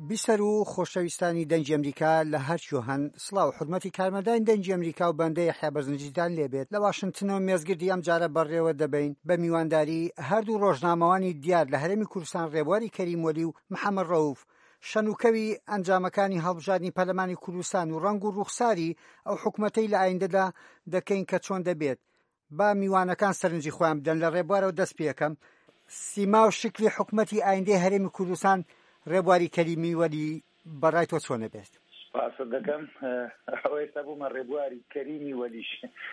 بیسەر و خۆشەویستانی دەنگی ئەمریکا لە هەرچوو هەن سڵاو حرمەتی کارمەندان دەنگی ئەمریکا و بەندەی یەحیا بەرزنجیدان لێبێت لە واشنگتنەوە مێزگردی ئەم جارە بەڕێوە دەبین بە میوانداری هەردوو ڕۆژنامەوانی دیار لە هەرێمی کوردستان ڕێبواری کەریم وەلی و محەممەد ڕەوف شەنوکەوی ئەنجامەکانی هەڵبژاردننی پەرلەمانی کوردستان و ڕەنگ و ڕوخساری ئەو حکوومەتەی لە ئایندەدا دەکەین کە چۆن دەبێت با میوانەکان سەرنجی خۆیان بدەن لە ڕێبوارەوە دەست پێەکەم سیما و شکلی حکوومەتی ئایندەی هەرێمی کوردستان ڕێبواری کەریمی وەلی بەڕای تۆ چۆنە بێت؟ سپاس دەکەم ئەوەی بوومە ڕێبواری کەریمی وەلیش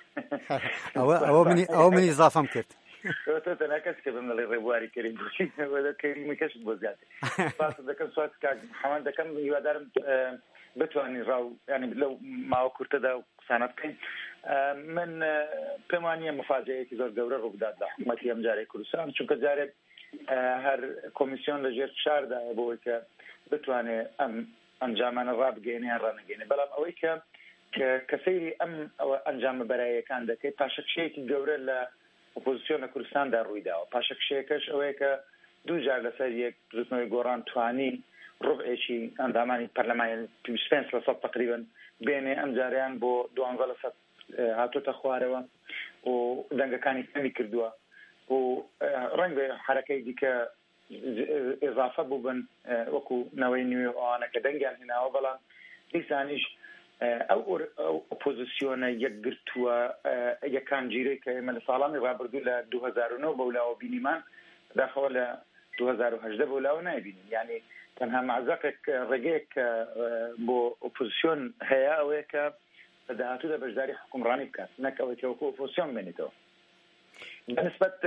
ئەوە منی ئیزافەم کرد تۆ تەنها کەس کە بم لەڵێ ڕێبواری کەریمی کەشت بۆ زیاتر سپاس دەکەم سوات کاک حەمان دەکەم هیوادارم بتوانین ڕاو ینی لەو ماوە کورتەدا قسانە بکەین من پێم وانییە مفاجەیەکی زۆر گەورە ڕووبدات لە حکوومەتی ئەم جارەی کوردستان چونکە جارێک هەر کۆمیسیۆن لەژێر فشاردایە بۆی کە بتوانێت ئەم ئەنجامانە ڕابگەێنێ یان ڕانەگەێنێ بەڵام ئەوەی کە سەیری ئەم ئەنجامە بەرایەکان دەکەیت پاشەکشەیەکی گەورە لە ئۆپۆزیسیۆنە کوردستاندا ڕوویداوە پاشەکشەیەکەش ئەوەیە کە دوو جار لەسەر یەک ڕزنەوەی گۆڕان توانی ڕبعێکی ئەندامانی پەرلەمانی 25% تقریبا بێنێ ئەم جاریان بۆ 12% هاتوۆتە خوارەوە و دەنگەکانی کەمی کردووە و ڕەنگە حرەکەی دیکە ئێضافە بووبن وەکو نەوەی نوێ ئەوانە کە دەنگیان هێناوە بەڵام دیسانیش ئەو ئۆپۆزیسیۆنە یەکگرتووە یەکان جیرەی کە ئێمە لە ساڵانی ڕابردوو لە 2009 بەولاوە بینیمان داخەوە لە 2018 بەولاوە نایبینین یعنی تەنها معزەقێک ڕێگەیەک بۆ ئۆپۆزیسیۆن هەیە ئەوەیە کە لە داهاتوودا بەشداری حکومڕانی بکات نەک ئەوەی کە وەکو ئۆپۆزیسیۆن بێنێتەوە بنسبت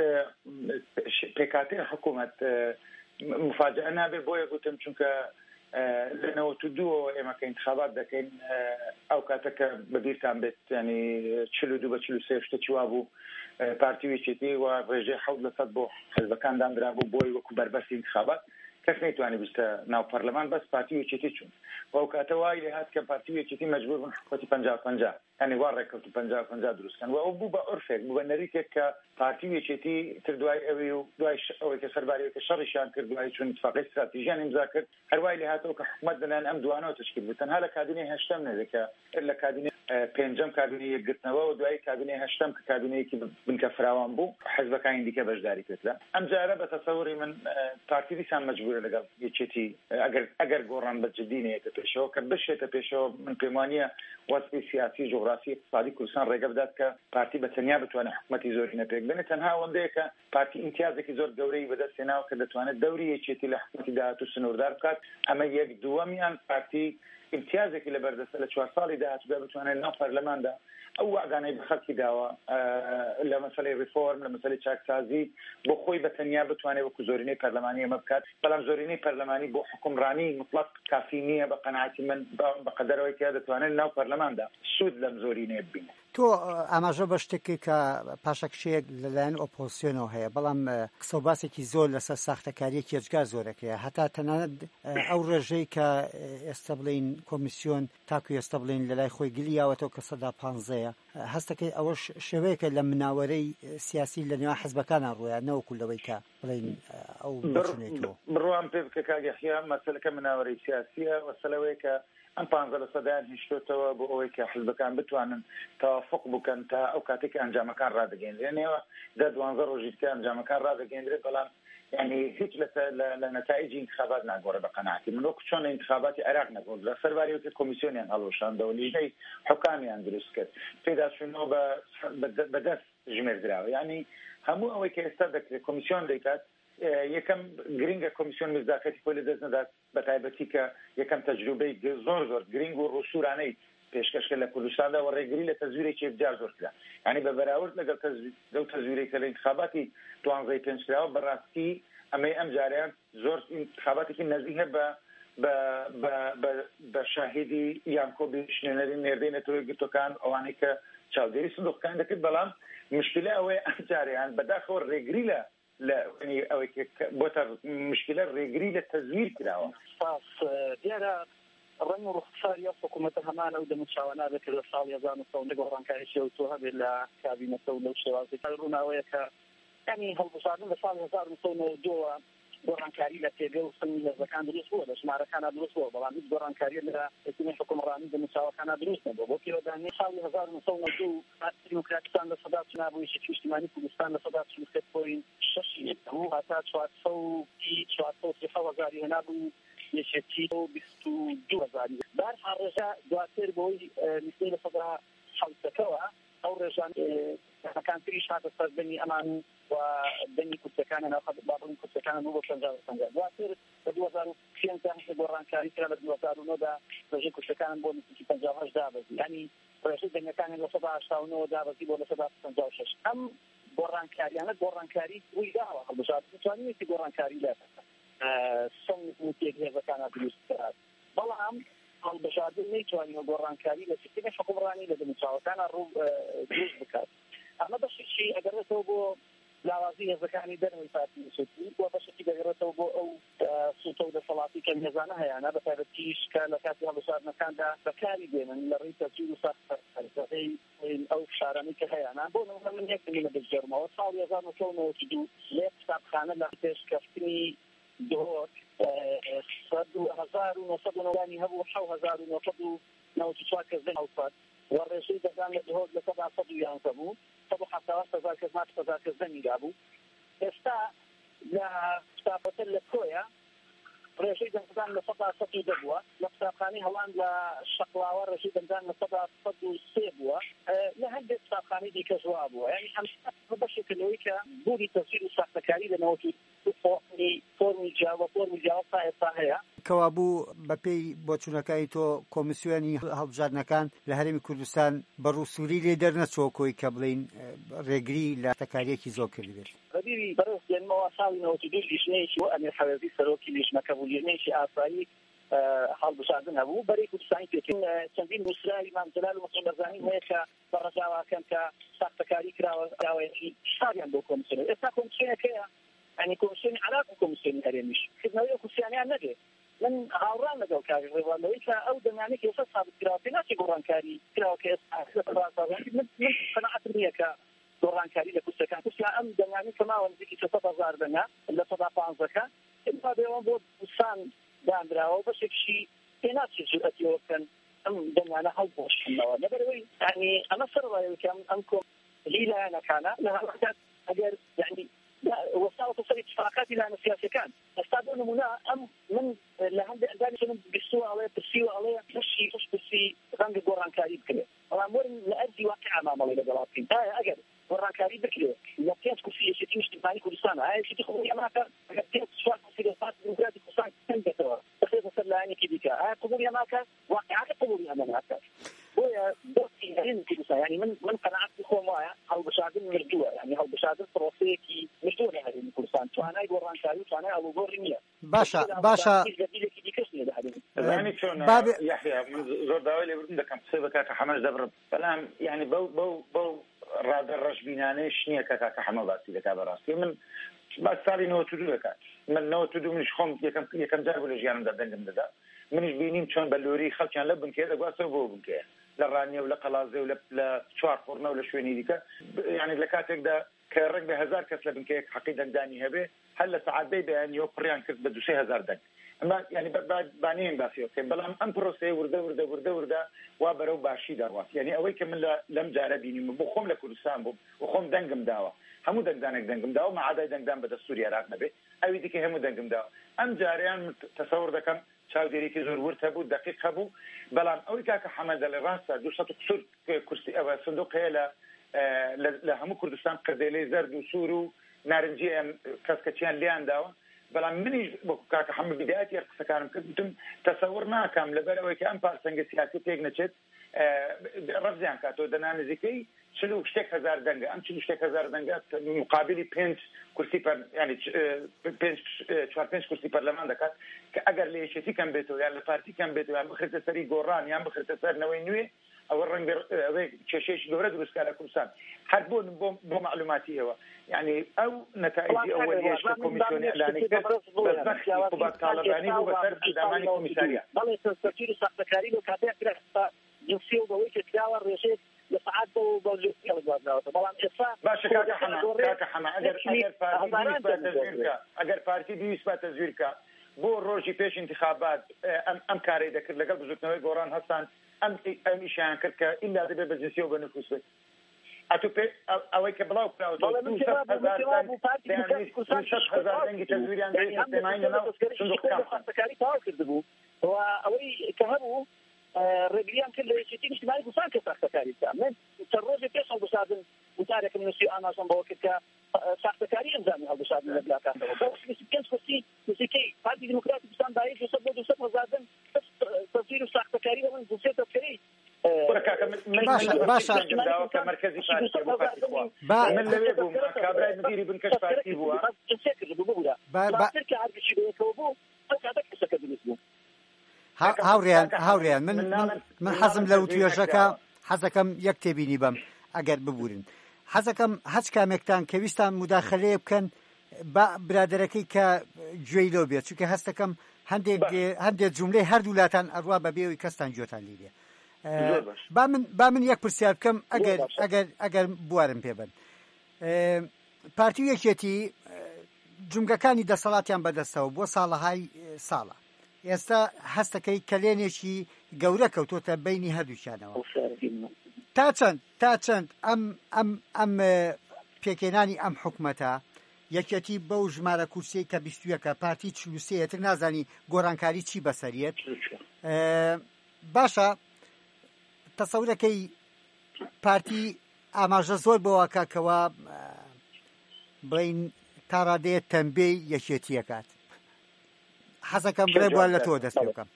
پێکاتەی حکوومەت مفاجئە نابێ بۆیە گوتم چونکە لە 92 ئێمە کە انتخابات دەکەین ئەو کاتەکە بەبیرتان بێت ینی 42 بە 43 شتێکی وا بوو پارتی وێچێتی و ڕێژەی 7% بۆ حزبەکان دانرا بوو بۆی وەکو بەربەستی انتخابات کەس نەیتوانی بستە ناو پەرلەمان بەس پارتی وێچێتی چوون و ئەو کاتە وای لێ هات کە پارتی وێچێتی مەجبور بوون حکومەتی 50-50 ینی وا ڕێککەوت 50-50 دروستکەن و ئەو بوو بە عرفێک بوو بە نەریتێک کە پارتی وێچێتی تر دوای ئەوی و دوای ئەوەی کە سەرباریەوە شەڕیشان کرد دوای چون اتفاقی استراتیژیان ئیمزا کرد هەروای لێ هاتەوە کە حکومەت دەنان ئەم دوانەوە تشکیل بوو تەنها لە کابینەی هەشتەم نەدەکە لە کابینەی پێنجەم کابینەی یەکگرتنەوە و دوای کابینەی هەشتەم کە کابینەیەکی بنکە فراوان بوو حزبەکانی دیکە بەشداری کردرا ئەم جارە بە تەسەووری من پارتی دیسان مەجبورە لەگەڵ یەکێتی ئەگەر گۆڕان بە جددی نێتە پێشەوە کە بشێتە پێشەوە من پێم وانییە وەسپی سیاسی جوغرافی اقتصادی کوردستان ڕێگە بدات کە پارتی بەتەنیا بتوانێت حکومەتی زۆرینە پێک بێنێت تەنها ئەوەندەیە کە پارتی امتیازێکی زۆر گەورەی بەدەستێناوە کە دەتوانێت دەوری یەکێتی لە حکومەتی داهاتوو سنووردار بکات ئەمە یەک دووەمیان پارتی امتیازێکی لە بەردەستە لە 4 ساڵی داهاتوودا بتوانێت ناو پەرلەماندا ئەو وعدانەی بە خەڵکی داوە لە مەسەلەی ریفۆرم لە مەسەلەی چاکسازی بۆ خۆی بەتەنیا بتوانێت وەکو زۆرینەی پەرلەمانی ئەمە بکات بەڵام زۆرینەی پەرلەمانی بۆ حکومڕانی مطلق کافی نییە بە قەناعەتی من بەقەدەرەوەی کە دەتوانێت ناو پەرلەماندا سوود لەم زۆرینەیە ببینێت تۆ ئاماژە بە شتێکی کە پاشەکشەیەک لەلایەن ئۆپۆزیسیۆنەوە هەیە بەڵام قسە و باسێکی زۆر لەسەر ساختەکاریەکی ئەجگار زۆرەکەیە هەتا تەنانەت ئەو ڕێژەی کە ئێستا بڵین کۆمیسیۆن تاکو ئێستا بڵین لەلای خۆی گلیاوەتەوە کە 15 هەستەکەی ئەوەش شێوەیەکە لە مناوەرەی سیاسی لە نێوان حزبەکانە ڕوویە نەوەکو لەوەی کە بڵین ئەو بچونێتەوە بڕوان پێ بکە کاگەحیا مەسەلەکە مناوەرەی سیاسیە وەسەلەوەی کە ئەم 15% هیچتۆتەوە بۆ ئەوەی کە حزبەکان بتوانن تەوافق بکەن تا ئەو کاتێک ئەنجامەکان ڕادەگەێنرێنەوە 12 ڕۆژی کە ئەنجامەکان ڕادەگەێنرێت بەڵام يعني هیچ لە نتایجی انتخابات ناگۆڕە بە قەناعەتی من وەکو چۆن انتخاباتی عێراق نەگۆڕ لە سەرباریەوەی کۆمیسیۆنیان هەڵوەشاندەوە لیژنەی حکامیان دروست کرد پێداچوونەوە بەدەست ژمێردراوە یعنی هەموو ئەوەی کە ئێستا دەکرێت کۆمیسیۆن دەیکات یەکەم گرنگە کۆمیسیۆن مزداقەتی خۆی لەدەست نەدات بە تایبەتی کە یەکەم تەجروبەی زۆر گرنگ و ڕووسورانەی پێشکەشکە لە کوردستاندا و ڕێگری لە تەزویرێکی بجار زۆر کرا یعنی بە بەراورد لەگەڵ تەزویرێک کە لە انتخاباتی 12 پێنجراوە بەڕاستی ئەمەی ئەم جاریان زۆر انتخاباتێکی نزیکە بە شاهدی یانکۆ بشنێنەری نێردەی نەتەوەی گرتوەکان ئەوانەی کە چاودێری سندوقەکان دەکرد بەڵام مشکلە ئەوەیە ئەم جاریان بەداخەوە ڕێگری لە ئەوەی بۆتە مشکلە ڕێگری لە تەزویر کراوە دیارە ڕەنگ و ڕوخساریە حکوومەتە هەمانە و دەمەچاوانە دەکرد لە ساڵی 1970 گۆڕانکاریی و تۆ هەبێت لە کابینەتە و لەو شێوازی ڕووناوەیە کە ینی هەڵبژاردن لە ساڵی 1992 گۆڕانکاری لە پێگە و سنگی هێزەکان دروست بووە لە ژمارەکانە دروست بووە بەڵام هیچ گۆڕانکاری لە حکومەتی حکومڕانی دەموچاوەکانە دروست نەبووە بۆ پیرۆدانی ساڵی 1992 دیموکراتستان لە سەدا چنابوو یەکێتی نیشتیمانی کوردستان لە سەدا 43.6 بوو هەتا 430,000 هێنابوو یەکێتی 22,000 بەرحال ڕێژە دواتر بۆی لیستەی لە سەدا حەوتەکەوە ئەو ڕێژان کان تریش هاتە سەر دەنگی ئەمان و دەنگی کورتەکانە ناوخەت بابڵی کورتەکانە بوو بۆ 50 دواتر بە 2015 گۆڕانکاری کرا لە 2009دا ڕێژەی کورتەکانن بۆ نزیکی 58 دابەزی یعنی ڕێژەی دەنگەکانی لە 189 دابەزی بۆ لە 156 ئەم گۆڕانکاریانە گۆڕانکاری ڕووی داوە هەڵبژار دەتوانێتی گۆڕانکاری لە سەنگ تێگەکانە دروست کرات بەڵام هەڵبژاردن نەیتوانێت گۆڕانکاری لە سیستەمی حکومڕانی لە دەموچاوەکانە ڕوو دروست بکات ئەمە بەشێکی ئەگەڕێتەوە بۆ لاوازی هێزەکانی دەرەوەی پارتی سوتی و بەشێکی دەگەڕێتەوە بۆ ئەو سوتە و دەسەڵاتی کە هێزانە هەیەە بە تایبەتیش کە لە کاتی هەڵبژاردنەکاندا بەکاری دێنن لە ڕێی تەجوید و سەرکردەی ئەو فشارانەی کە هەیەە بۆ نمونە من یەک نمونە دەجێڕمەوە ساڵی 1992 لە قوتابخانە لە پێشکەوتنی دۆک 1990 هەبوو 7,994 کەس هەڵفات و ڕێژەی دەدان لە دهۆک لە 111 بوو 170,000 کەس مات 1,000 کەس دەنگا بوو ئێستا لە قوتابەکە لە کۆیە ڕێژەی دەدان لە 110 بووە لە قوتابخانەی هەڵاند لە شەقڵاوە ڕێژەی دەدان لە 103 بووە لە هەندێک قوتابخانەی دیکە ژوا بووە یعنی ئەم بەشێکە لەوەی کە بووری تەسویر و ساختەکاری لە نەوەتی فۆرمی جیاوە تا ئێستا هەیە کەوا بوو بەپێی بۆچوونەکانی تۆ کۆمیسیۆنی هەڵبژاردنەکان لە هەرێمی کوردستان بەڕووسوری لێ دەرنەچۆ کۆی کە بڵین ڕێگری لە تەکاریەکی زۆر کردی بێت ڕبیری بەڕێز دێنمەوە ساڵی 92 لیژنەیەکی و ئەمیر حەوێزی سەرۆکی لیژنەکە بوو لیژنەیەکی ئاسایی هەڵبژاردن هەبوو بەرەی کوردستانی پێکردن چەندین نووسراوی مام جەلال و مەسعود بەرزانی هەیە کە بەڕەجاواکەن کە ساختەکاری کراوەیەکی شاریان بۆ کۆمیسیۆن ئێستا کۆمیسیۆنەکەیە يعني كومسيون علاقة كومسيون هرميش كنا يو كومسيونيان نجى من هاوران نجوا كاري ريوالو إذا أو دماني كيسا صابت كراوتي ناسي قرانكاري كراوكي من قناعة المية كقرانكاري لكوسكان كوسيا أم دماني كما ونزيكي 6,000 دنا إلا 7,000 إما بيوم بود وسان دامراو بس شيء ناسي جلتي وكان أم دمانا هالبوش نبروي يعني أنا صروا كم أمكم ليلا أنا كان لها وحدات أجر يعني وسائل تصل اتفاقات الى سياسه كان استاذون منا ام من لهند دانش من بسوا عليه بسوا عليه مشي مش بسي رنج قران كاريب كده امور لادي واقع امام الله دلاتين اجل قران كاريب كده يمكن كرسي شتي مش تباني كردستان هاي شتي خويا معك كيف سؤال كرسي فات ديمقراطي كردستان كان بتوا بخير سلاني كده هاي قبول معك واقع قبول معك ويا دوتي يعني من قناعات الخومايا او بشاغل مرجوه يعني او بشاغل بروسيكي مرجوه هذه الكردستان وانا يقولان كاري وانا ابو غورميه باشا يعني شلون يحيى من زور داوي بدك كم تصيبك كحماس دبر فلام يعني بو راد الرجبيناني شنيه كحماس باسي لك براسي من بس صار انه تدوك من نو تدو من شخم يكم جاب ولا جيان دندم ددا منش بينيم شلون بلوري خلچان لبن كده قاسو بو بن كده لرانيا ولا قلازه ولا شوار قرنا ولا شويني ديك يعني لكاتك ده كرنج ب1000 كاس لبن كيك حقيقه داني هبه هلا ساعات بان يوبريان كس بده شي 1000 دك اما يعني بانين باسيو بلام ام بروسي ورده وبرو باشي دروات يعني اوي كمل لم جاربيني بخوم لكردستان وخوم دنگم داوا همو دنگم داوا ما عدا دنگدان بده سوريا راك نبي اوي ديك همو دنگم داوا ام جاريان تصور دكم چاودێری کە زۆر ورد هەبوو دقیق هەبوو بەڵام ئەوەی کاکە حەمەد لە ڕاستە 200 کورسی ئەوە سندوقەیە لە هەموو کوردستان قردێلەی زەرد و سوور و نارنجیان کەسکەچیان لیان داوە بەڵام منیش کاکە حەمەد بیدایەتی قسەکانم کردم تەسەور ناکەم لەبەرەوەی کە ئەم پارسەنگە سیاسی تێک نەچێت ڕەفزیان کاتەوە دەنا نزیکەی 40,000 دەنگە ئەم 40,000 دەنگە مقابلی 5 کورسی يعني 4-5 کورسی پەرلەمان دەکات کە ئەگەر لە یەکێتی کەم بێتەوە یان لە پارتی کەم بێتەوە یان بخرێتە سەری گۆڕان یان بخرێتە سەر نەوەی نوێ ئەوە ڕەنگە ئەوەی کێشەیەکی گەورە دروستکە لە کوردستان هەر بۆ معلوماتی ئێوە يعني ئەو نەتایجی ئەوەلیەش کە کۆمیسیۆنی ئەلانی کرد بەزەخی قوبات تاڵەبانی بوو بەسەر دامانی کۆمیساریا بەڵێ سەرچیر ساختەکاری و کاتێک جنسی و بەوەی کە کراوە ڕێژێت لساعات بوجودية لجوازاته طبعا باشا كاكا حما اگر پارتی بیست تزویرکە بۆ ڕۆژی پێش انتخابات ئەم کارەی دەکرد لەگەڵ بزوتنەوەی گۆڕان هەستان ئەم ئیشیان کرد کە ئیلا دەبێ بە جنسیە و بە نفوس بێت ئەتو پێ ئەوەی کە بڵاو کراوەتەوە 200,000 دەنگی تەزویریان دەستێمایی لەناو سندوقەکان تاوا کردبوو ئەوەی کە هەبوو ڕێگریان کرد لە یەکێتی نیشتیمانی کوردستان کە ساختەکاری بکە من چەند ڕۆژێک پێش هەڵبژاردن وتارێکم نووسی ئاماژەم بەوە کرد کە ساختەکاری ئەنجامی هەڵبژاردن لە بلاکاتەوە بۆ 25 کورسی نووسیکەی پارتی دیموکراتی کوردستان داهەیە 200,000 تەزویر و ساختەکاری بەڵێن جنسیە تەفکەری باشە کە مرکزی من لەوێ بووم کابرای مدیری بنکەش پارتی بووە جنسیە کرد بوو کە هەرگشی بەیەکەوە بوو ئەو کاتە کەسەکە دروست بوو هاوڕێیان من حەزم لە توێژەکە حەزەکەم یەک تێبینی بەم ئەگەر ببورن حەزەکەم هەچ کامێکتان کە ویستان مداخەلەیە بکەن بە برادەرەکەی کە گوێی لەو بێت چونکە هەستەکەم هەندێک جوملەی هەردوو لاتان ئەڕوا بەبێەوەی کەستان گوێتان لێ با من یەک پرسیار بکەم ئەگەر بوارم پێبن پارتی یەکێتی جومگەکانی دەسەڵاتیان بەدەستەوە بۆ ساڵەهای ساڵە ئێستا هەستەکەی کەلێنێکی گەورە کەوتۆتە بینی هەردووچانەوە تا چەند ئەم پێکێنانی ئەم حکومەتە یەکێتی بەو ژمارە کورسیی کە 21کە پارتی 43تر نازانی گۆڕانکاری چی بەسەریت باشە تەسەورەکەی پارتی ئاماژە زۆر بۆ واکاکەوە بڵین تا ڕادەیە تەنبێی یەکێتیەکات حەزەکەم ڕێبوار لە تۆ دەست پێ بکەم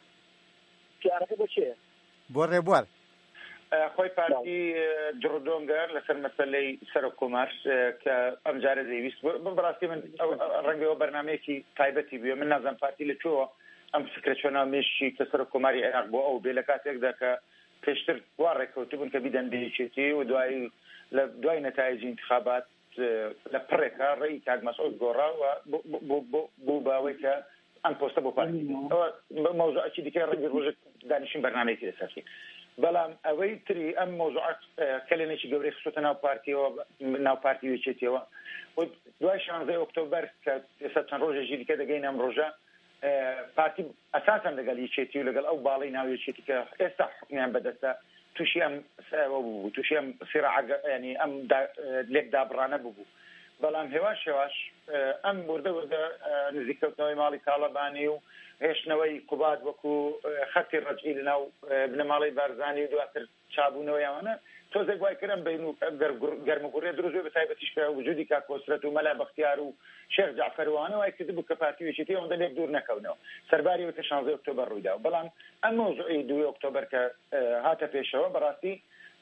بۆ ڕێبوار خۆی پارتی جڕدۆنگەر لەسەر مەسەلەی سەرۆکۆمار کە ئەم جارە دەیویست بەڕاستی من ڕەنگەوە بەرنامەیەکی تایبەتی بووە من نازانم پارتی لەکوێوە ئەم فکرە چۆنامێشی کە سەرۆکۆماری عێراق بۆ ئەو بێ لە کاتێکدا کە پێشتر وا ڕێکەوتبوون کە بیدەن بەیەکێتی و دوای نەتایجی انتخابات لە پڕێکە ڕێی کاک مەسعود گۆڕاوە بوو باوەی کە ئەم پۆستە بۆ پارتی مەوزوعەکی دیکە ڕەنگی ڕۆژێک دانیشتن بەرنامەیەکی لەسەری بەڵام ئەوەی تری ئەم مۆزوعات کەلێنێکی گەورەی خستۆتە ناو پارتیەوە ناو پارتی وێچێتیەوە دوای 16 ئۆکتۆبەر کە ئێستا چەند ڕۆژێکی دیکە دەگەین ئەم ڕۆژە پارتی ئەساساً لەگەڵ یەکێتی و لەگەڵ ئەو باڵی ناو یەکێتی کە ئێستا حکمیان بەدەستە تووشی ئەم بوو تووشی ئەم سیراع ینی ئەم لێک دابڕانە بوو بەڵام هێواش ئەم وردە نزیکەوتنەوەی ماڵی تاڵەبانی و هێشتنەوەی قوبات وەکو خەتی ڕەجعی لەناو بنەماڵی بارزانی و دواتر چابوونەوەی ئەوانە تۆزێک وای کردم بین و گەرمەگوڕێ دروست بێ بەتایبەتیش کە وجودی کاک کۆسرەت و مەلا بەختیار و شێخ جعفەروانە وای کردبوو کە پارتی وێچێتی ئەوەندە لێک دوور نەکەونەوە سەرباری وتە 16 ئۆکتۆبەر ڕوویدا بەڵام ئەم مۆزوعی 2 ئۆکتۆبەر کە هاتە پێشەوە بەڕاستی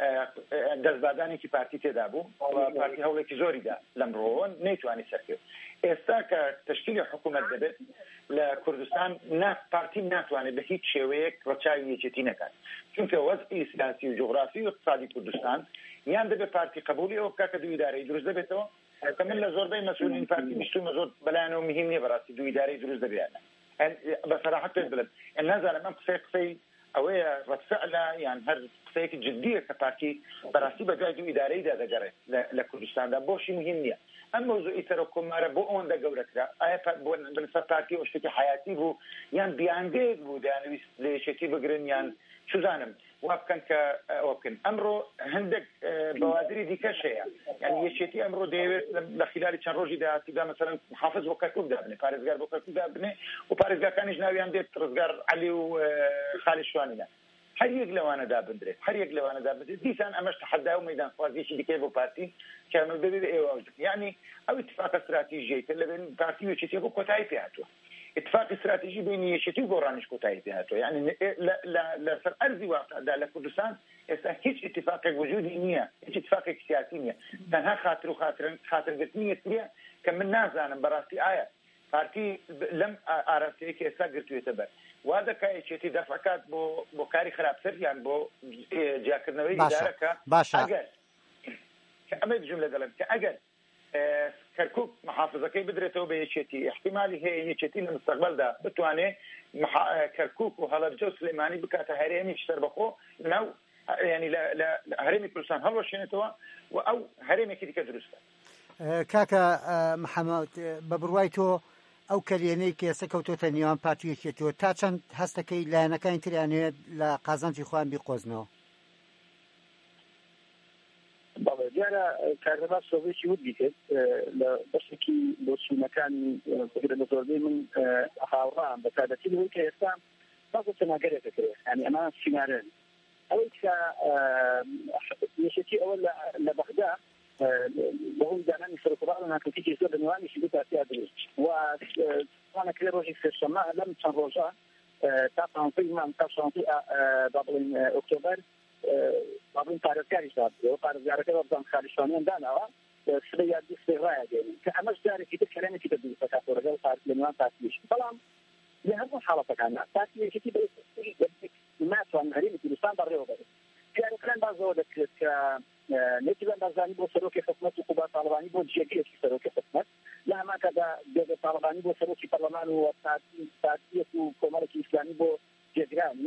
دەستبادانێکی پارتی تێدا بوو پارتی هەوڵێکی زۆریدا لەمڕۆوە نەیتوانی سەرکرد ئێستا کە تشکیلی حکوومەت دەبێت لە کوردستان پارتی ناتوانێت بە هیچ شێوەیەک ڕەچاوی یەکێتی نەکات چونکە وەزعی سیاسی و جغرافی و اقتصادی کوردستان یان دەبێت پارتی قبولی ئەو بکات کە دوو ئیدارەی دروست دەبێتەوە کە من لە زۆربەی مەسئولین پارتی بیستومە زۆر بەلایەنەوە مهم نییە بەڕاستی دوو ئیدارەی دروست دەبێنە بەسەراحەت پێت بڵێم نازانم ئەم قسەی ئەوەیە ڕەتفعلە یان هەر قسەیەکی جددیە کە پارتی بەڕاستی بەدوای دوو ئیدارەیدا دەگەڕێت لە کوردستاندا بۆشی مهم نییە ئەم مۆزوعی سەرۆکۆمارە بۆ ئەوەندە گەورەکرا ئایا بنسەر پارتی ئەو شتێکی حیاتی بوو یان بیانگەیەک بوو دەیانویست لە یەکێتی بگرن یان چزانم وا بکەن کە ئەوە بکەن ئەمڕۆ هەندێک بەوادری دیکەش هەیە یعنی یەکێتی ئەمڕۆ دەیەوێت لە خلالی چەند ڕۆژی داهاتوودا مەسەڵەن محافظ بۆ کەرکووک دابنێ پارێزگار بۆ کەرکووک دابنێ و پارێزگاکانیش ناویان دێت ڕزگار عەلی و خالی شوانینە هەر یەک لەوانە دابدرێت هەر یەک لەوانە دابدرێت دیسان ئەمەش تەحەدا و مەیدان خوازیەکی دیکەی بۆ پارتی کامل ببێت ئێوە یعنی ئەو اتفاق استراتیژیەی کە لەبێن پارتی وێچێتی بۆ کۆتایی پێ هاتووە اتفاق استراتیژی بینی یەکێتی و گۆڕانیش کۆتایی پێ هاتووە یعنی لەسەر ئەرزی واقعدا لە کوردستان ئێستا هیچ اتفاقێک وجودی نییە هیچ اتفاقێک سیاسی نییە تەنها خاتر و خاترگرتنی یەکتریە کە من نازانم بەڕاستی ئایا پارتی لەم ئاراستەیە کە ئێستا گرتوێتە بەر وا دەکا یەکێتی دەفعکات بۆ کاری خراپتر یان بۆ جیاکردنەوەی ئیدارەکە ئەگەر ئەمە جملە دەڵێم کە ئەگەر کەرکووک محافظەکەی بدرێتەوە بە یەکێتی احتیمالی هەیە یەکێتی لە مستەقبەلدا بتوانێت کەرکووک و هەڵەبجە و سلێمانی بکاتە هەرێمی شتەر بەخۆ ناو يعني لا هرمي كردستان هەڵوەشێنێتەوە و ئەو هەرێمێکی دیکە دروستە. کاکە محەممەد بە بڕوای تۆ ئەو کەلێنەی کە ئێستا کەوتۆتە نێوان پارتیەکێتەوە تا چەند هەستەکەی لایەنەکانی تریانوێت لە قازانجی خۆیان بیقۆزنەوە؟ دیارە کارەباس سۆڤێتی ود بیکرد لە بەشێکی بۆچوونەکانی لە زۆربەی من هاوڕام بە تایبەتی لەوەی کە ئێستا بازە چەناگەرێک دەکرێت یعنی ئەمە سینارەن ئەوەی کە یەشێتی ئەوە لە بەغدا بەهۆی دانانی سەرۆکوڵات ناکەوتێکی زۆر لە نێوانیشی دوو پارتیا دروست و توانەکرێت ڕۆژی سێشەممە لەم چەند ڕۆژە تا پانزەی مانگ تا شانزەی با بڵێن ئۆکتۆبەر بابن پارێزگاریش دادەوە پارێزگارەکە بەڵام خالیشانیان داناوە سبەی یادی سێڕایە دێنین کە ئەمەش جارێکی تر کەرێنێکی بەدروست دەکاتەوە لەگەڵ لە نێوان پارتیش بەڵام لە هەموو حاڵەتەکانە پارتیەکێتی ناتوان هەرێمی کوردستان بەڕێوە بێت دیارەکان بازەوە دەکرێت کە نێتیبان بازانی بۆ سەرۆکی حکومەت و قوبا تاڵبانی بۆ جێگەیەکی سەرۆکی حکومەت لە هەماکەدا بێگە تاڵبانی بۆ سەرۆکی پەرلەمان و پارتیەک و کۆمەڵێکی ئیسلامی بۆ جێگرانی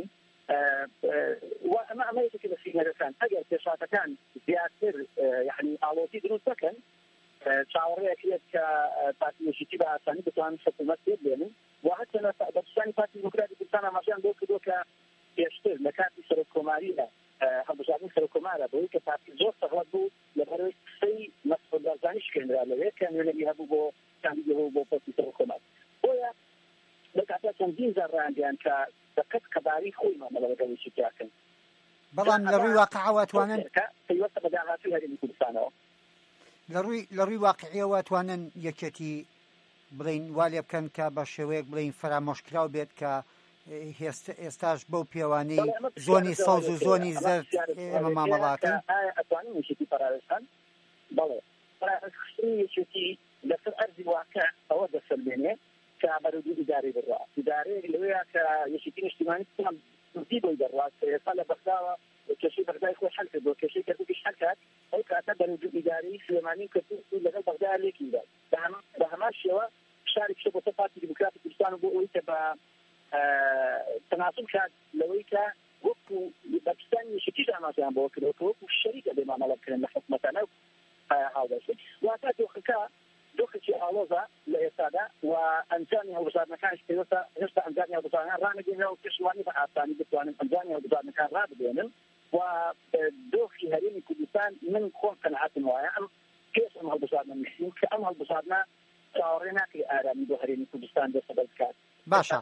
ئەمە یەکێکی لە سینەرەکان ئەگەر پێشاتەکان زیاتر یعنی ئاڵۆزی دروست دەکەن چاوەڕێیەکێت کە پارتیەشتی بە ئاسانی بتوانن حکومەت پێ بێنن و هەتا بەپشتانی پارتی دیموکراتی کوردستان ئاماژەیان بۆ کردووە کە پێشتر لە کاتی سەرۆککۆماریدا هەڵبژاردنی سەرۆککۆمارە بۆی کە پارتی زۆر سەغڵەت بوو لەبەرەوەی قسەی مەسئول بارزانی شکێنرا لەوێ کە نوێنەری هەبوو بۆ کاندیدەبوو بۆ پۆستی سەرۆککۆمار بۆیە لە کاتە چەندین جار ڕاندیان کە دەقەت قەباری خۆی مامەڵە لەگەڵیشی تیاکەن بەڵام لە ڕووی واقعەوە توانن پەیوەستە بە داهاتووی هەرێمی کوردستانەوە لە ڕووی واقعیەوە توانن یەکێتی بڵین وا لێ بکەن کە بە شێوەیەک بڵین فرامۆشکراو بێت کە ئێستاش بەو پێوانەی زۆنی سەوز و زۆنی زەرد ئێمە مامەڵاکەن ئەتوانین یەکێتی پەرارستان بەڵێ پەرارستنی یەکێتی لەسەر ئەرزی واقع ئەوە دەسەلمێنێ کە بەرەودوو ئیدارەی بڕوا ئیدارەیەک لەوەیە کە یەکێتی نیشتیمانی توردی بۆی دەڕوات ئێستا لە بەغداوە کێشەی بەغدای خۆی حەل کردەوە کێشەی کەرکووکیش حەل کات ئەو کاتە بەرەودوو ئیدارەی سلێمانی کردو لەگەڵ بەغدا لێکی داد بە هەمان شێوە شاری کشە بۆ پارتی دیموکراتی کوردستان بۆ ئەوەی کە بە تەناسب کات لەوەی کە وەکو پاکستانی یەکێتیش ئاماژەیان بۆ کردەوە کە وەکو شەریکە بێ مامەڵە بکرێن لە حکومەتانە هاوبەشت واتە دۆخێکی ئاڵۆزە لە ئێستادا و ئەنجامی هەڵبژاردنەکانش پێویستە هێشتا ئەنجامی هەڵبژاردنەکان ڕانەگەینەوە و پێشوانی بە ئاسانی بتوانن ئەنجامی هەڵبژاردنەکان ڕابدێنن و دۆخی هەرێمی کوردستان من خۆم قەنەعەتم وایە ئەم پێش ئەم هەڵبژاردنە نووسین کە ئەم هەڵبژاردنە چاوەڕێ ناکرێ ئارامی بۆ هەرێمی کوردستان دەستەبەر بکات باشە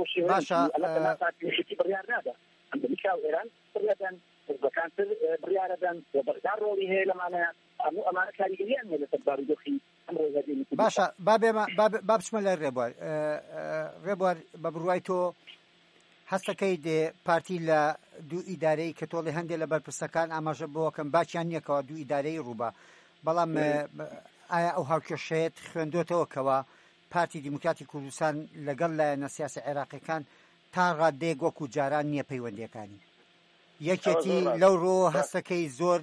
بڕیار نادا ئەمریکا و ئێران بڕیاردەن حزبەکانتر بڕیارەدەن و بەغدا ڕۆڵی هەیە لەمانەیە هەموو ئەمانە کاریگەریان هەیە لەسەر بارودۆخی ئەمڕۆی هەرێمی باشە با بچمە لە ڕێبوار بە بڕوای تۆ هەستەکەی دێ پارتی لە دوو ئیدارەی کە تۆڵی هەندێک لە بەرپرسەکان ئاماژە بۆکەم باچیان نییەکەوە دوو ئیدارەی ڕووبە بەڵام ئایا ئەو هاوکێشەیەت خوێندوێتەوە کەوە پارتی دیموکراتی کوردستان لەگەڵ لایەنە سیاسی عێراقیەکان تا ڕادێک وەکو جاران نییە پەیوەندیەکانی یەکێتی لەو ڕۆ هەستەکەی زۆر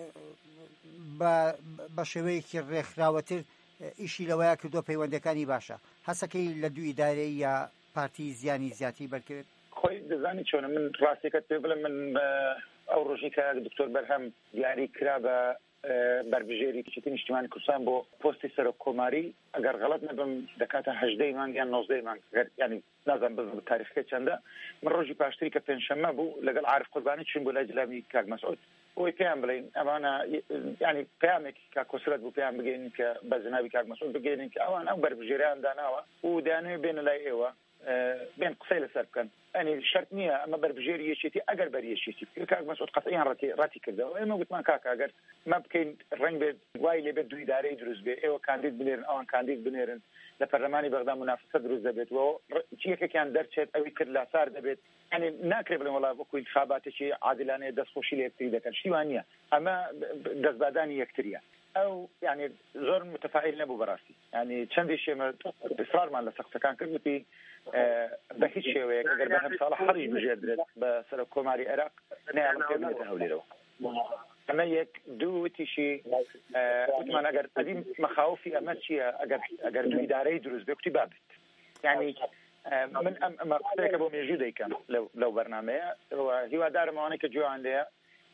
بە شێوەیەکی ڕێکخراوەتر ئیشی لەوەیە کردو پەیوەندەکانی باشە هەستەکەی لە دوو ئیدارەی یا پارتی زیانی زیاتی بەرکرد خۆی دەزانی چۆنە من ڕاستیەکەت پێ بڵێم من ئەو ڕۆژی کە دکتۆر بەرهەم دیاری کرا بە بربژێری کچێتی نیشتیمانی کوردستان بۆ پۆستی سەرۆککۆماری ئەگەر غەڵەت نەبم دەکاتە 18 مانگ یان 19 مانگ یعنی نازانم بە تاریخەکە چەندە من ڕۆژی پاشتری کە پێنجشەممە بوو لەگەڵ عارف قوربانی چوین بۆ لای جلامی کاک مەسعود بۆی پێیان بڵێن ئەمانە یعنی پەیامێکی کاک کۆسرەت بوو پێیان بگەین کە بە جنابی کاک مەسعود بگەێنین کە ئەوان ئەو بربژێریان داناوە و دانوێ بێنە لای ئێوە بين قصي لسربكن يعني شرط نية أما بربجيري يشيتي أجر بريشيتي كاك مسعود قطعيا راتي كذا وإما قلت ما كاك أجر ما بكين رنج وايلي بدو إدارة يدرس به إيوه كانديد بنيرن أو كانديد بنيرن لبرلماني بغداد منافسة دروس دبيت و شيء كان درشت أو يكر لا صار دبيت يعني ناكرب لهم والله بكو انتخابات شيء عادلانة دس خوشي ليكتري ده كان شيء وانية أما دس باداني يكتريا أو يعني زور متفاعل نبو براسي يعني شندي شيء إصرار مع السقف كان كلمتي بە هیچ شێوەیەک ئەگەر بە هەم ساڵە حەڵی بژێردرێت بە سەرۆککۆماری عێراق نەیان پێ بێتە هەولێرەوە ئەمە یەک دوو تیشی وتمان ئەگەر ئەدیم مەخاوفی ئەمە چییە ئەگەر دوو ئیدارەی دروست بێ کوتی بابێت یعنی من ئەمە قسەیەکە بۆ مێژوو دەیکەم لەو بەرنامەیە هیوادارم ئەوانەی کە گوێیان لێیە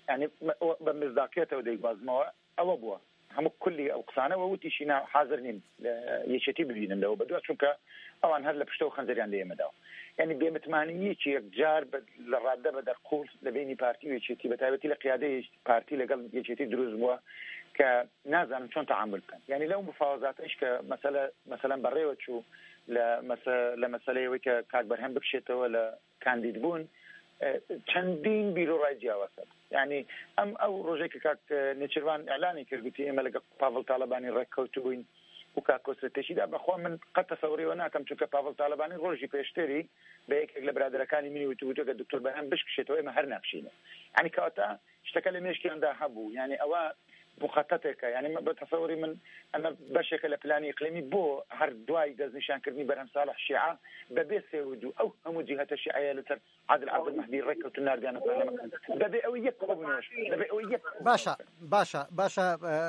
يعني بمصداقيته دەیگوازمەوە ئەوە بووە هەموو کولی ئەو قسانەوە وتیشینا حاضر نین یەکێتی ببینن لەوە بەدووە چونکە ئەوان هەر لە پشتەوە خەنجەریان لە ئێمەداوە یعنی بێمتمانیەکی یەکجار لە ڕاددە بە دەرقوڵ لە بینی پارتی و یەکێتی بە تایبەتی لە قیادەی پارتی لەگەڵ یەکێتی دروست بووە کە نازانم چۆن تەعامل بکەن یعنی لەو مفاوەزاتەش کە مەسەلەن بەڕێوە چوو لە مەسەلەیەوەی کە کات بەرهەم بکشێتەوە لە کاندید بوون چەندین بیرۆڕای جیاوازە یعنی ئەو ڕۆژێک کە کاک نێچیروان ئەعلانی کردوتی ئێمە لەگەڵ پاڤڵ تاڵەبانی ڕێککەوت بووین و کاکۆسرتێکیدا بەخوا من قەت تەسەوریەوە ناکەم چونکە پاڤڵ تاڵەبانی ڕۆژی پێشتری بە یەکێک لە برادەرەکانی منی وتوتە کە دکتۆر بەرهەم بشکشێتەوە ئێمە هەر ناکشینە یعنی کەواتە شتەکە لە مێشکیاندا هەبوو یعنی ئەوە مخططێکە یعنی بە تەسەوری من ئەمە بەشێکە لە پلانی ئیقلیمی بۆ هەر دوای دەستنیشانکردنی بەرهەم ساڵح شیعە بەبێ سێودوو ئەو هەموو جیهەتە شیعەیە لەسەر عادل عەبدولمەهدی ڕێککەوتن ناردیانە پەرلەمانەکان بەبێ ئەوە یەک قبولنەوەش بەبێ ئەوە یەک باشە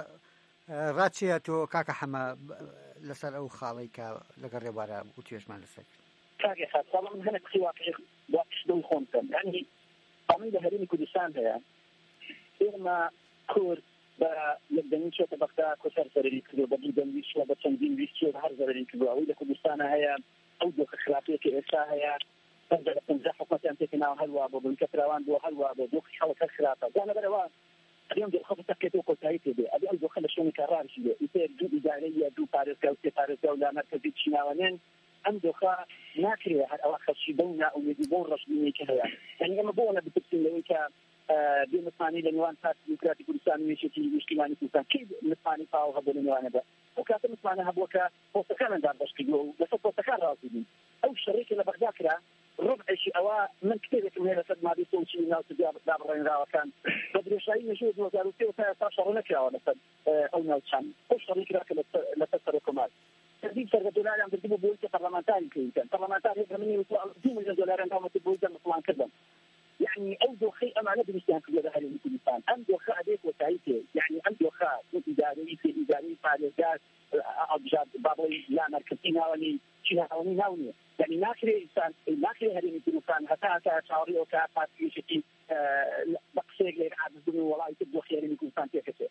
ڕاچیە تۆ کاکە حەمە لەسەر ئەو خاڵی کە لەگەڵ ڕێبوارە و توێژمان لەسەر کاکە خاصا من هەنە قسەی واقعی دڵ خۆم کەم یعنی ئەمەی لە هەرێمی کوردستان هەیە ئێمە کورد بە یەکدەمی چۆتە بەختا کۆسەر سەرری کردو بە دوودەم ویستوە بە چەندین ویستوە هەر زەرری کردووە ئەوەی لە کوردستانە هەیە ئەو دۆخە خراپەیەکە ئێستا هەیە پەنجا حکومەتیان تێکەناوە هەروە بۆ بنکە فراوان بۆ هەروە بۆ دۆخی خەڵکە خراپە جانەبەرەوە ئەم دۆخە بتەکێتەوە کۆتایی پێدێ ئەم دۆخە لە شوێنی کارڕاشی دێ ئیتر دوو ئیدارەی یا دوو پارێزگا و سێ پارێزگا و لا مەرکەزی چیناوەنێن ئەم دۆخە ناکرێ هەر ئەوە خەشی بە و نائومێدی بۆ ڕەشبینێکی هەیە یعنی ئەمە بۆ نە بترسین لەوەی کە بێمتمانی لە نێوان پارتی دیموکراتی کوردستان و یەکێتی نیشتیمانی کوردستان کەی متمانی پاو هەبوو لە نێوانەدا ئەو کاتە متمانە هەبووە کە پۆستەکانیان دابەش کردووە و لەسەر پۆستەکان ڕازی بوون ئەو شەڕێکی لە بەغدا کرا ڕبعێکی ئەوە من کتێبێکم هەیە لەسەر مادەی سۆچی ناو دابڕێنراوەکان بە درێژایی نەژووە 2003 تا ئێستا شەڕ نەکراوە لەسەر ئەو ناوچان ئەو شەڕی کرا کە لەسەر سەرۆکۆمار تردید سەرگەدۆلاریان بردبوو بۆی کە پەرلەمانتاری کردن پەرلەمانتار هێز منی وتووە 2 ملیۆن دۆلاریان داوەتی بۆی دەمەسڵان کردن يعني أو دوخي أمانة بنستان في هذه الكردستان أم دوخة أديك وسعيته يعني أم دوخة إداري فعاليات أبجاد بابوي لا مركزين هاوني شنا هاوني ناوني يعني ناخري إنسان ناخري هذه الكردستان حتى شعوري أو كافاتي شتي بقصير غير عدد من ولاية الدوخي هذه الكردستان تكسر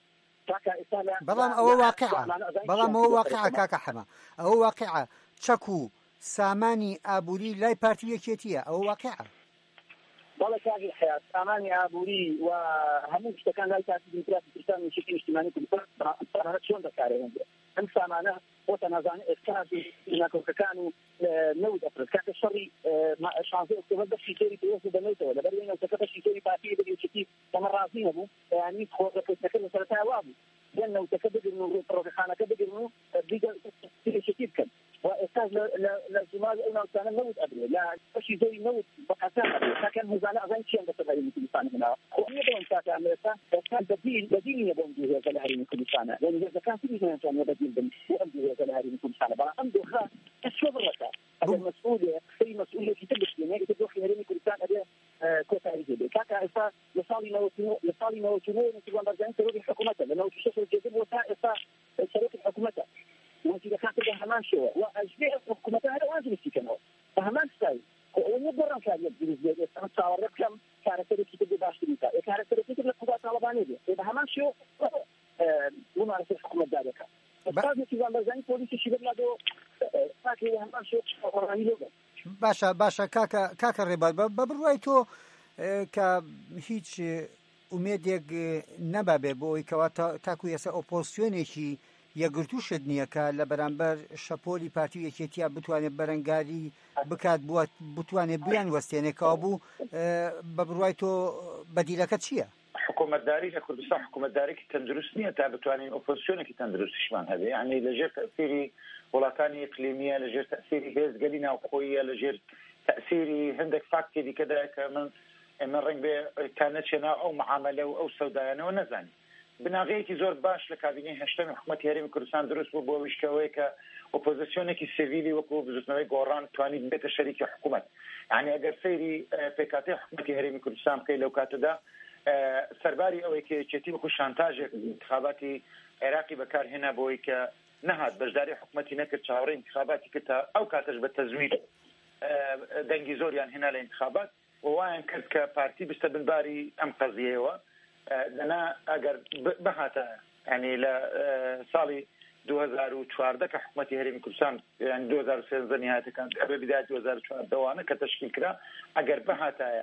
بەڵام ئەوە واقعە بەڵام ئەوە واقعە کاکە حەمە ئەوە واقعە چەک و سامانی ئابووری لای پارتی یەکێتیە ئەوە واقعە والله كاغي حياة أماني عبوري وهمون اشتكان لا يتعرف ديمقراطي كردستان من شكل اجتماعي كردستان صارت شلون ذكاري هم سامانه وتنازعني إسكاري إنكم كانوا نود أفرز كانت الشري شانسي اكتبال بس شيء بيوصل بنيته ولا برينا وتكتب شيء باتي بدي شيء كما رازين أبو يعني خور نكمل سنتها وابو لأنه تكبد إنه بروفيخانة كبد إنه بيجا شيء كم وأستاذ للجمال أنا كان نود أبري لا شيء زي نود بقتها كان مزالة زين شيء بس هاي من كل سنة هنا وأنا بدون ساعة أمريكا كان بديل يبون جوه هذا هاي من كل سنة لأن إذا كان في مثلا كان بديل بن يبون جوه هذا هاي من كل سنة بقى عنده خا كشوف الركاب هذا المسؤولية في مسؤولية في تبص يعني تبغى في هذه من كل سنة هذا كوتا يجيب كاكا إسا لصالي نوتينو نتيجة برجعين سلوك الحكومة لأنه تشوف الجذب وسا سلوك الحكومة وإذا كانت همان شو وأجبئ الحكومة هذا واجب استكمال فهمان ساي ونبرم كان يبدو زي تصور رقم كانت تركيب باشريكا كانت تركيب القضاء طالبانية إذا همان شو ومارس الحكومة ذلك فقط نتيجة برجعين بوليس شباب لادو فاكر همان شو قراني لغة باشا كاكا ڕێبات بە بڕوای تۆ کە هیچ ئومێدێک نەبابێ بۆ ئەوی کەوا تاکو ئێستا ئۆپۆزیسیۆنێکی یەکگرتووشت نییە کە لە بەرامبەر شەپۆلی پارتی یەکێتیە بتوانێت بەرەنگاری بکات بتوانێت بیان وەستێنێکەوە بوو بە بڕوای تۆ بەدیلەکە چییە؟ حکوومەتداری لە کوردستان حکوومەتدارێکی تەندروست نییە تا بتوانین ئۆپۆزیسیۆنێکی تەندروستیشمان هەبێ یعنی لەژێر تەئسیری وڵاتانی ئیقلیمیە لەژێر تەئسیری هێزگەری ناوخۆییە لەژێر تەئسیری هەندێک فاکتی دیکەدایە کە ئێمە ڕەنگ بێ تا نەچێنا ئەو معاملە و ئەو سەودایانەوە نەزانین بناغەیەکی زۆر باش لە کابینەی هەشتەمی حکوومەتی هەرێمی کوردستان دروست بوو بۆ وشکەوەی کە ئۆپۆزیسیۆنێکی سیڤیلی وەکو بزوتنەوەی گۆڕان توانیت بێتە شەریکی حکوومەت یعنی ئەگەر سەیری پێکهاتەی حکوومەتی هەرێمی کوردستان بکەی لەو کاتەدا سەرباری ئەوەی کە یەکێتی وەکو شانتاژێک انتخاباتی عێراقی بەکارهێنا بۆی کە نەهات بەشداری حکوومەتی نەکرد چاوەڕێی انتخاباتی کردە ئەو کاتەش بە تەزویر دەنگی زۆریان هێنا لە انتخابات ووایان کرد کە پارتی بستە بنباری ئەم قەزیەوە دەنا ئەگەر بهاتە ینی لە ساڵی 2014 کە حکوومەتی هەرێمی کوردستان 2013 نهایەتەکان ئەبێ بدایەت 2014 کە تشکیل کرا ئەگەر بهاتایە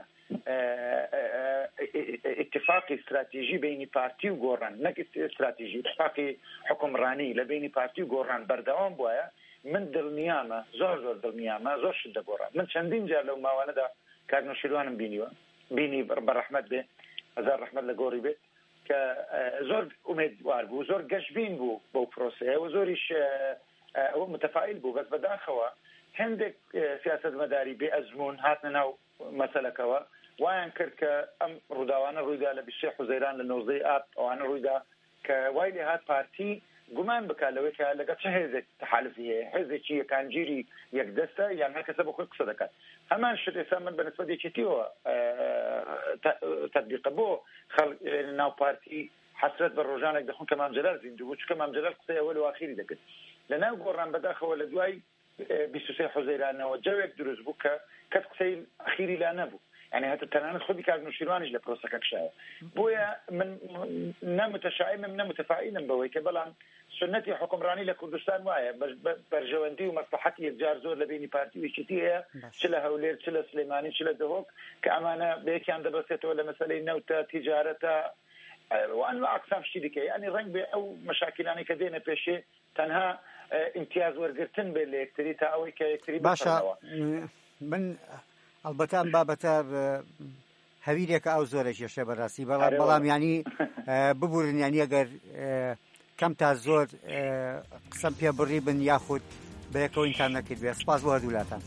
اتفاقی استراتیژی بینی پارتی و گۆڕان نەک استراتیژی اتفاقی حکومڕانی لە بینی پارتی و گۆڕان بەردەوام بووە من دڵنیامە زۆر دڵنیامە زۆر شت دەگۆڕان من چەندین جار لەو ماوانەدا کارنوشیروانم بینی بەڕەحمەت بێ هەزار ڕەحمەت لە گۆڕی بێت کە زۆر ئومێدوار بوو زۆر گەشبین بوو بەو پرۆسەیە و زۆریش ئەوە متەفائیل بوو بەس بەداخەوە هەندێک سیاسەتمەداری بێ ئەزمون هاتنە ناو مەسەلەکەوە وایان کرد کە ئەم ڕووداوانە ڕوویدا لە 20 حوزەیران لە 19 ئاب ئەوانە ڕوویدا کە وای لێ هات پارتی گومان بکات لەوەی کە لەگەڵ چه هێزێک تحالفی هەیە هێزێکی یەکانگیری یەکدەستە یان هەر کەسە بە خۆی قسە دەکات هەمان شت ئێستا من بە نسبەت یەکێتیەوە تەطبیقە بۆ خەڵک ناو پارتی حەسرەت بە ڕۆژانێک دەخۆن کە مام جەلال زیندوو بوو چونکە مام جەلال قسەی ئەوەل و ئاخیری دەکرد لەناو گۆڕان بەداخەوە لە دوای 23 حوزەیرانەوە جەوێک دروست بوو کە کەس قسەی ئاخیری لا نەبوو يعني هذا التنانخ خذي كان نشيروانش لبروسك كشاي بويا من نمتشائم من متفائلا بوي كبلان سنتي حكمراني لكردستان وايا برجواندي ومصلحتي الجار زور لبيني بارتي وشتيها شلا هولير شلا سليماني شلا دهوك كأمانة بيك عند بسيطة ولا مسألة نوتا تجارة وأنواع أقسام شركة يعني رنج أو مشاكلاني كدينا بشيء تنها امتياز ورقرتن بالإكتريتا أو كإكتري باشا من البتان بابتر هەویرێکە ئەو زۆرە کێشە بەڕاستی بەڵام ینی ببورن ینی ئەگەر کەم تا زۆر قسەم پێ بڕی بن یاخود بەیەکەوە ئینتان نەکرد بێ سپاس بۆ هەردوولاتان